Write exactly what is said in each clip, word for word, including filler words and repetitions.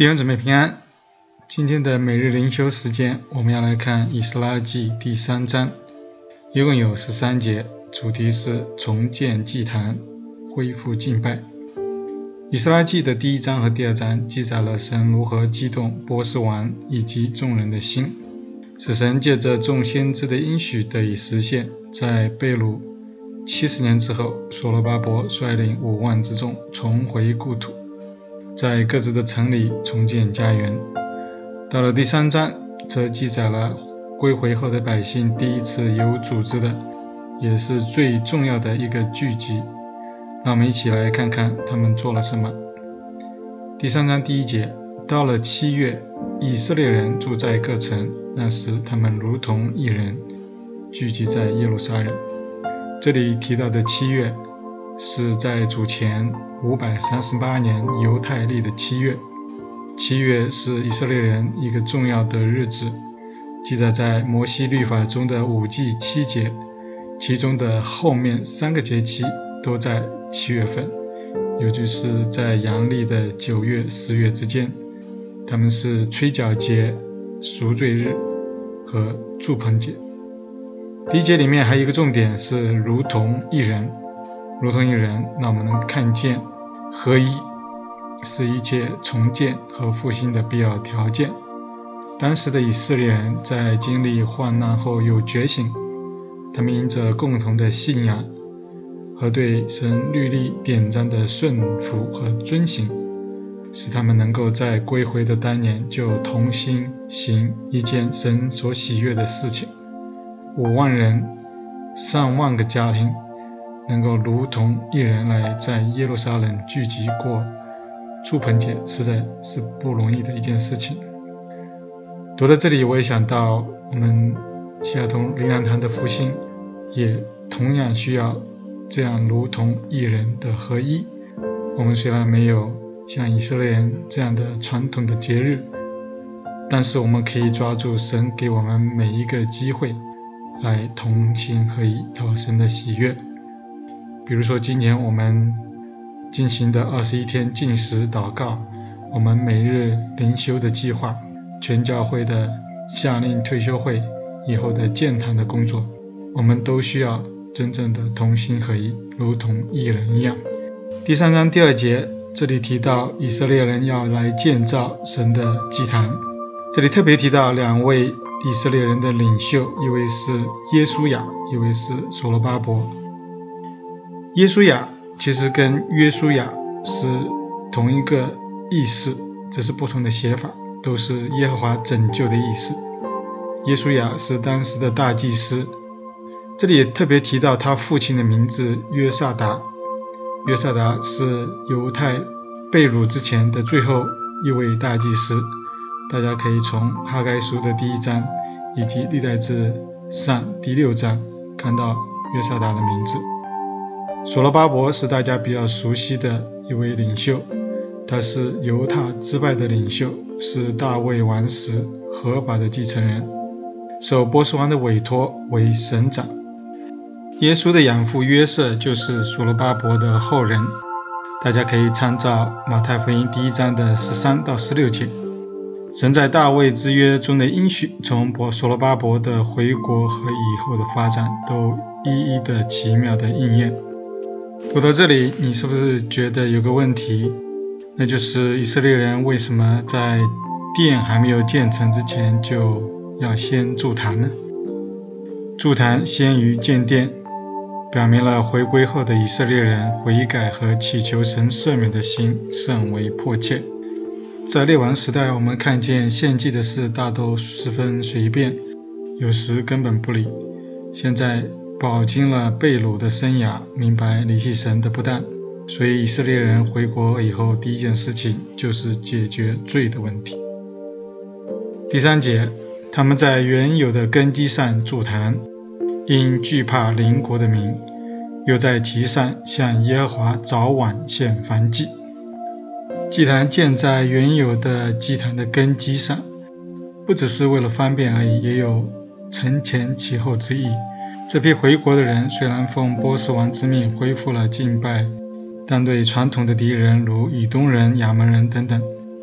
弟兄姊妹平安，今天的每日灵修时间，我们要来看以斯拉记第三章，一共有十三节，主题是重建祭坛，恢复敬拜。以斯拉记的第一章和第二章记载了神如何激动波斯王以及众人的心，使神借着众先知的应许得以实现。在被掳七十年之后，所罗巴伯率领五万之众重回故土，在各自的城里重建家园。到了第三章，则记载了归回后的百姓第一次有组织的，也是最重要的一个聚集。让我们一起来看看他们做了什么。第三章第一节，到了七月，以色列人住在各城，那时他们如同一人，聚集在耶路撒冷。这里提到的七月，是在主前五百三十八年犹太历的七月。七月是以色列人一个重要的日子，记载在摩西律法中的五纪七节，其中的后面三个节期都在七月份，也就是在阳历的九月、十月之间。他们是吹角节、赎罪日和住棚节。第一节里面还有一个重点是如同一人，如同一人，那我们能看见合一是一切重建和复兴的必要条件。当时的以色列人在经历患难后有觉醒，他们因着共同的信仰和对神律例典章的顺服和遵行，使他们能够在归回的当年就同心行一件神所喜悦的事情。五万人，上万个家庭能够如同一人来在耶路撒冷聚集过住棚节，实在是不容易的一件事情。读到这里，我也想到我们西雅图灵粮堂的复兴也同样需要这样如同一人的合一。我们虽然没有像以色列人这样的传统的节日，但是我们可以抓住神给我们每一个机会来同心合一，讨神的喜悦。比如说今年我们进行的二十一天禁食祷告，我们每日灵修的计划，全教会的夏令退休会以后的建堂的工作，我们都需要真正的同心合一，如同一人一样。第三章第二节，这里提到以色列人要来建造神的祭坛。这里特别提到两位以色列人的领袖，一位是耶书亚，一位是所罗巴伯。耶书亚其实跟约书亚是同一个意思，只是不同的写法，都是耶和华拯救的意思。耶书亚是当时的大祭司，这里也特别提到他父亲的名字约萨达。约萨达是犹太被掳之前的最后一位大祭司，大家可以从哈该书的第一章以及历代志上第六章看到约萨达的名字。所罗巴伯是大家比较熟悉的一位领袖，他是犹大支派的领袖，是大卫王室合法的继承人，受波斯王的委托为省长。耶稣的养父约瑟就是所罗巴伯的后人，大家可以参照马太福音第一章的十三到十六节。神在大卫之约中的应许，从所罗巴伯的回国和以后的发展，都一一的奇妙的应验。读到这里，你是不是觉得有个问题，那就是以色列人为什么在殿还没有建成之前就要先筑坛呢？筑坛先于建殿，表明了回归后的以色列人悔改和祈求神赦免的心甚为迫切。在列王时代，我们看见献祭的事大都十分随便，有时根本不理。现在饱经了被掳的生涯，明白离弃神的不当，所以以色列人回国以后第一件事情就是解决罪的问题。第三节，他们在原有的根基上筑坛，因惧怕邻国的民，又在其上向耶和华早晚献燔祭。祭坛建在原有的祭坛的根基上，不只是为了方便而已，也有承前启后之意。这批回国的人虽然奉波斯王之命恢复了敬拜，但对传统的敌人如以东人、亚门人等等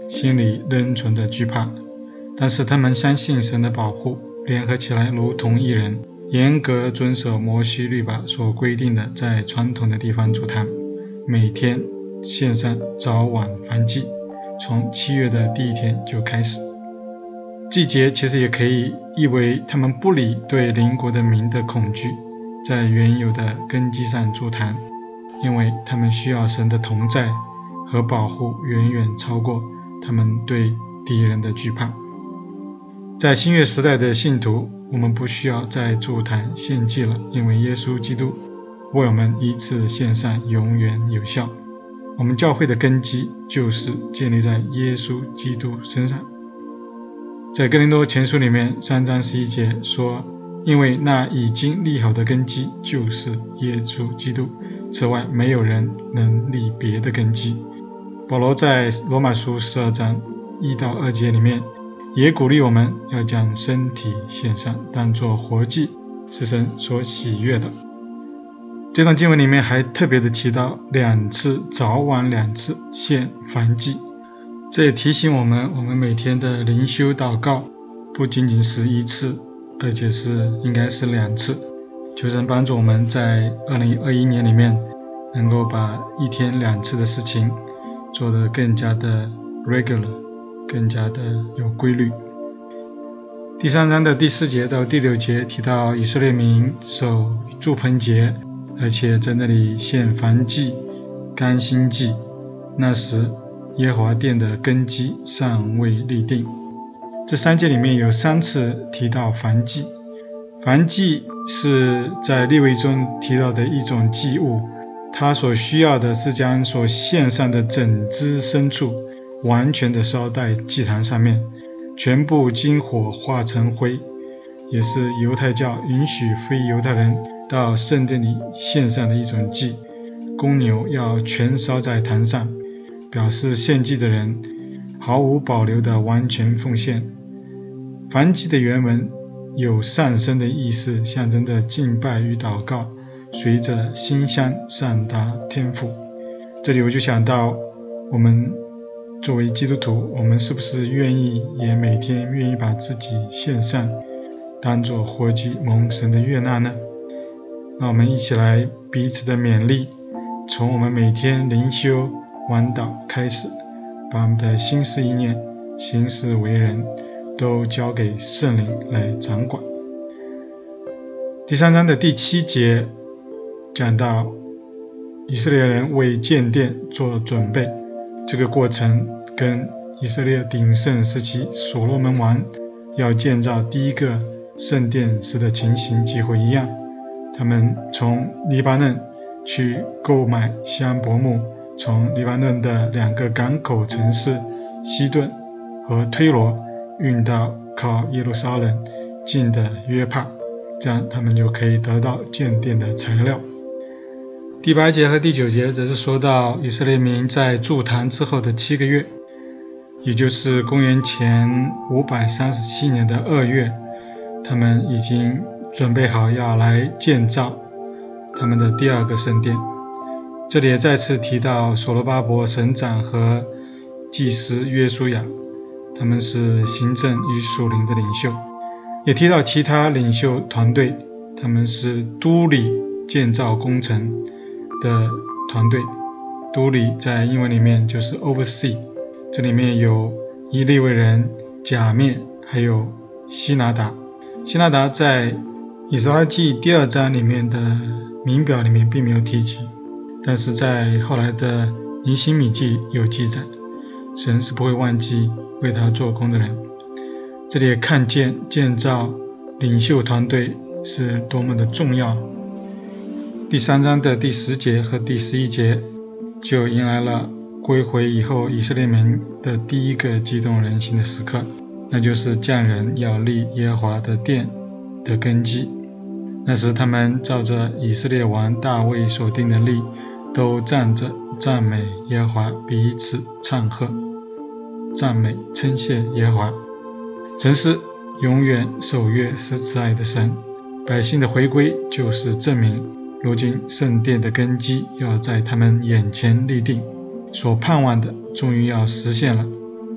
心里仍存着惧怕，但是他们相信神的保护，联合起来如同一人，严格遵守摩西律法所规定的在传统的地方筑坛，每天献上早晚燔祭，从七月的第一天就开始。季节其实也可以译为他们不理对邻国的民的恐惧，在原有的根基上筑坛，因为他们需要神的同在和保护远远超过他们对敌人的惧怕。在新约时代的信徒，我们不需要再筑坛献祭了，因为耶稣基督为我们一次献上永远有效。我们教会的根基就是建立在耶稣基督身上。在哥林多前书里面三章十一节说，因为那已经立好的根基就是耶稣基督，此外没有人能立别的根基。保罗在罗马书十二章一到二节里面也鼓励我们要将身体献上，当作活祭，是神所喜悦的。这段经文里面还特别的提到两次，早晚两次献燔祭，这也提醒我们，我们每天的灵修祷告不仅仅是一次，而且是应该是两次。求神帮助我们在二零二一年里面能够把一天两次的事情做得更加的 regular， 更加的有规律。第三章的第四节到第六节提到以色列民守住棚节，而且在那里献燔祭、甘心祭，那时耶和华殿的根基尚未立定。这三节里面有三次提到燔祭。燔祭是在利未中提到的一种祭物，它所需要的是将所献上的整只牲畜完全的烧在祭坛上面，全部经火化成灰，也是犹太教允许非犹太人到圣殿里献上的一种祭。公牛要全烧在坛上，表示献祭的人毫无保留的完全奉献。燔祭的原文有上升的意思，象征着敬拜与祷告，随着馨香上达天父。这里我就想到，我们作为基督徒，我们是不是愿意也每天愿意把自己献上，当作活祭蒙神的悦纳呢？那我们一起来彼此的勉励，从我们每天灵修晚祷开始，把我们的心思意念、行事为人都交给圣灵来掌管。第三章的第七节讲到以色列人为建殿做准备，这个过程跟以色列鼎盛时期所罗门王要建造第一个圣殿时的情形几乎一样。他们从黎巴嫩去购买香柏木，从黎巴嫩的两个港口城市西顿和推罗运到靠耶路撒冷近的约帕，这样他们就可以得到建殿的材料。第八节和第九节则是说到以色列民在筑坛之后的七个月，也就是公元前五百三十七年的二月，他们已经准备好要来建造他们的第二个圣殿。这里也再次提到所罗巴伯省长和祭司约书亚，他们是行政与属灵的领袖，也提到其他领袖团队，他们是督理建造工程的团队。督理在英文里面就是 oversee， 这里面有以利未人甲面，还有希拿达。希拿达在以斯拉记第二章里面的名表里面并没有提及，但是在后来的尼希米记有记载，神是不会忘记为他做工的人。这里也看见建造领袖团队是多么的重要。第三章的第十节和第十一节就迎来了归回以后以色列民的第一个激动人心的时刻，那就是匠人要立耶和华的殿的根基。那时他们照着以色列王大卫所定的例，都站着赞美耶和华，彼此唱和，赞美称谢耶和华。神是永远守约是慈爱的神，百姓的回归就是证明如今圣殿的根基要在他们眼前立定，所盼望的终于要实现了。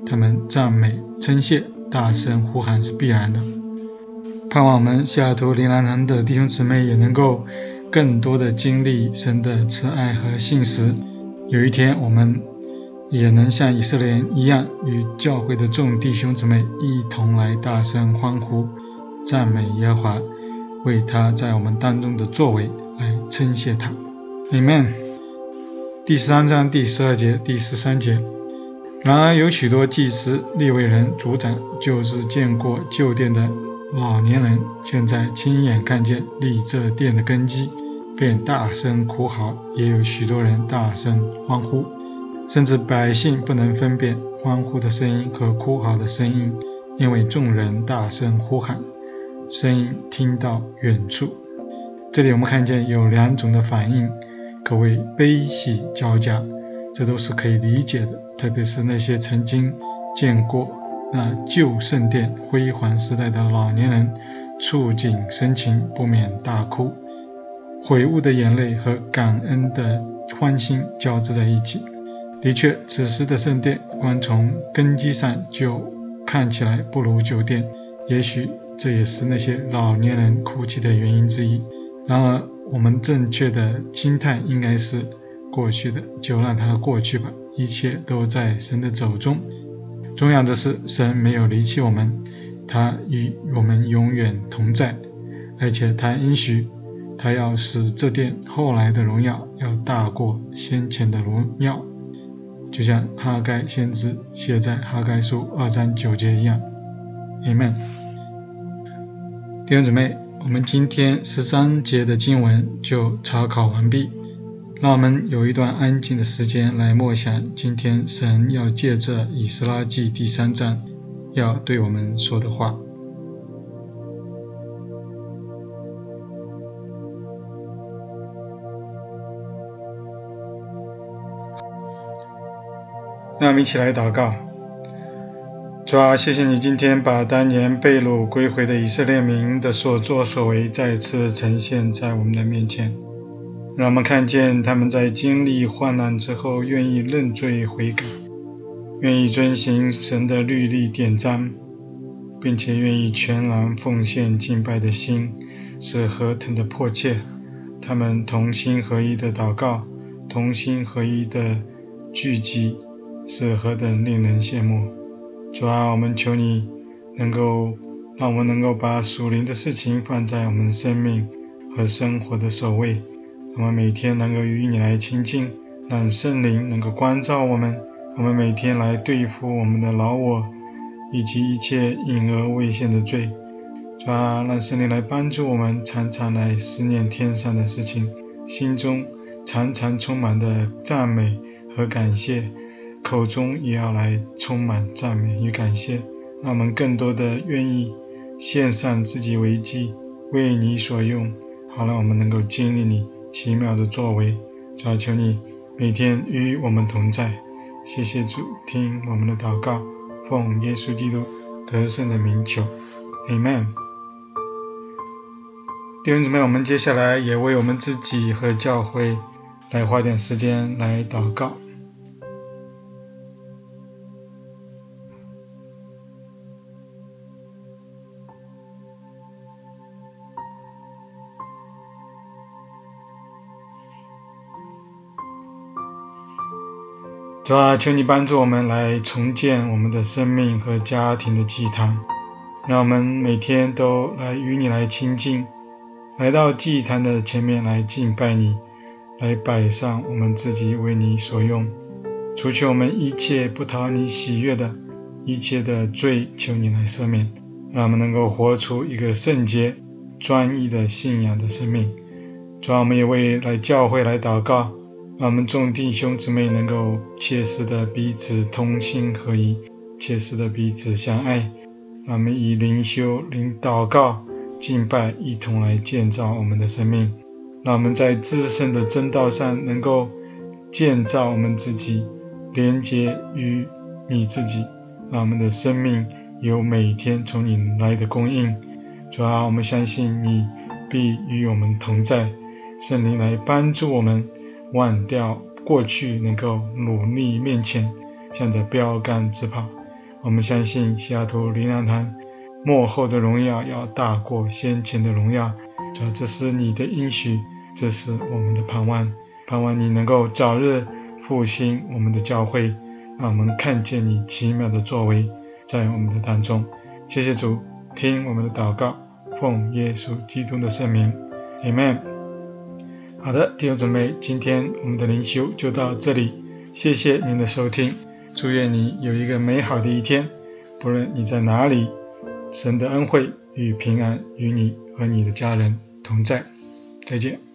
他们赞美称谢大声呼喊是必然的。盼望我们西雅图灵粮堂的弟兄姊妹也能够更多的经历神的慈爱和信实，有一天我们也能像以色列人一样，与教会的众弟兄姊妹一同来大声欢呼赞美耶和华，为他在我们当中的作为来称谢他。 Amen。 第十三章第十二节第十三节，然而有许多祭司、利未人、族长，就是见过旧殿的老年人，现在亲眼看见立这殿的根基，便大声哭嚎，也有许多人大声欢呼，甚至百姓不能分辨欢呼的声音和哭嚎的声音，因为众人大声呼喊，声音听到远处。这里我们看见有两种的反应，可谓悲喜交加，这都是可以理解的，特别是那些曾经见过那旧圣殿辉煌时代的老年人，触景生情，不免大哭，悔悟的眼泪和感恩的欢欣交织在一起。的确，此时的圣殿光从根基上就看起来不如旧殿，也许这也是那些老年人哭泣的原因之一。然而我们正确的心态应该是，过去的就让它过去吧，一切都在神的手中。重要的是，神没有离弃我们，他与我们永远同在，而且他应许他要使这殿后来的荣耀要大过先前的荣耀，就像哈该先知写在哈该书二章九节一样。 Amen。 弟兄姊妹，我们今天十三节的经文就查考完毕，让我们有一段安静的时间来默想今天神要借着以斯拉记第三章要对我们说的话。让我们一起来祷告。主啊，谢谢你今天把当年被掳归回的以色列民的所作所为再次呈现在我们的面前，让我们看见他们在经历患难之后愿意认罪悔改，愿意遵行神的律例典章，并且愿意全然奉献敬拜的心是何等的迫切。他们同心合一的祷告，同心合一的聚集，是何等令人羡慕。主啊，我们求你能够让我们能够把属灵的事情放在我们生命和生活的首位，我们每天能够与你来亲近，让圣灵能够光照我们，我们每天来对付我们的老我以及一切隐而未现的罪。主啊，让圣灵来帮助我们，常常来思念天上的事情，心中常常充满的赞美和感谢，口中也要来充满赞美与感谢，让我们更多的愿意献上自己为祭，为你所用，好让我们能够经历你奇妙的作为。主啊，求你每天与我们同在。谢谢主，听我们的祷告，奉耶稣基督得胜的名求， Amen。 弟兄姊妹，我们接下来也为我们自己和教会来花点时间来祷告。主啊，求你帮助我们来重建我们的生命和家庭的祭坛，让我们每天都来与你来亲近，来到祭坛的前面来敬拜你，来摆上我们自己为你所用，除去我们一切不讨你喜悦的一切的罪，求你来赦免，让我们能够活出一个圣洁专一的信仰的生命。主啊，我们也为来教会来祷告，让我们众弟兄姊妹能够切实的彼此同心合一，切实的彼此相爱，让我们以灵修、灵祷告、敬拜一同来建造我们的生命，让我们在自身的真道上能够建造我们自己，连接于你自己，让我们的生命有每天从你来的供应。主啊，我们相信你必与我们同在，圣灵来帮助我们忘掉过去，能够努力面前，向着标杆直跑， 我们相信西雅图灵粮堂末后的荣耀要大过先前的荣耀。主，这是你的应许，这是我们的盼望，盼望你能够早日复兴我们的教会，让我们看见你奇妙的作为在我们的当中。谢谢主，听我们的祷告，奉耶稣基督的圣名 Amen。 好的，弟兄姊妹，今天我们的灵修就到这里，谢谢您的收听，祝愿你有一个美好的一天，不论你在哪里，神的恩惠与平安与你和你的家人同在，再见。